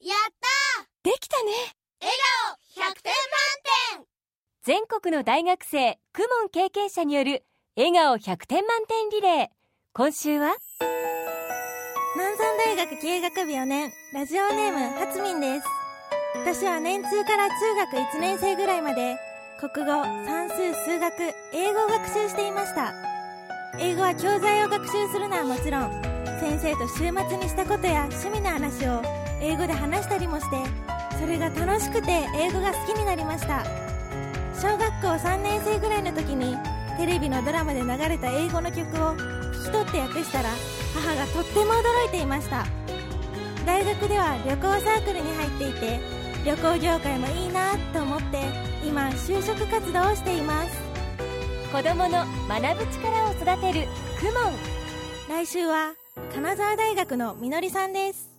やったできたね。 笑顔100点満点。 全国の大学生公文経験者による笑顔100点満点リレー。今週は南山大学経営学部4年、ラジオネームはつみんです。私は年中から中学1年生ぐらいまで国語、算数、数学、英語を学習していました。英語は教材を学習するのはもちろん、先生と週末にしたことや趣味の話を英語で話したりもして、それが楽しくて英語が好きになりました。小学校3年生ぐらいの時にテレビのドラマで流れた英語の曲を聞き取って訳したら、母がとっても驚いていました。大学では旅行サークルに入っていて、旅行業界もいいなと思って今就職活動をしています。 子どもの学ぶ力を育てる公文。 来週は金沢大学のみのりさんです。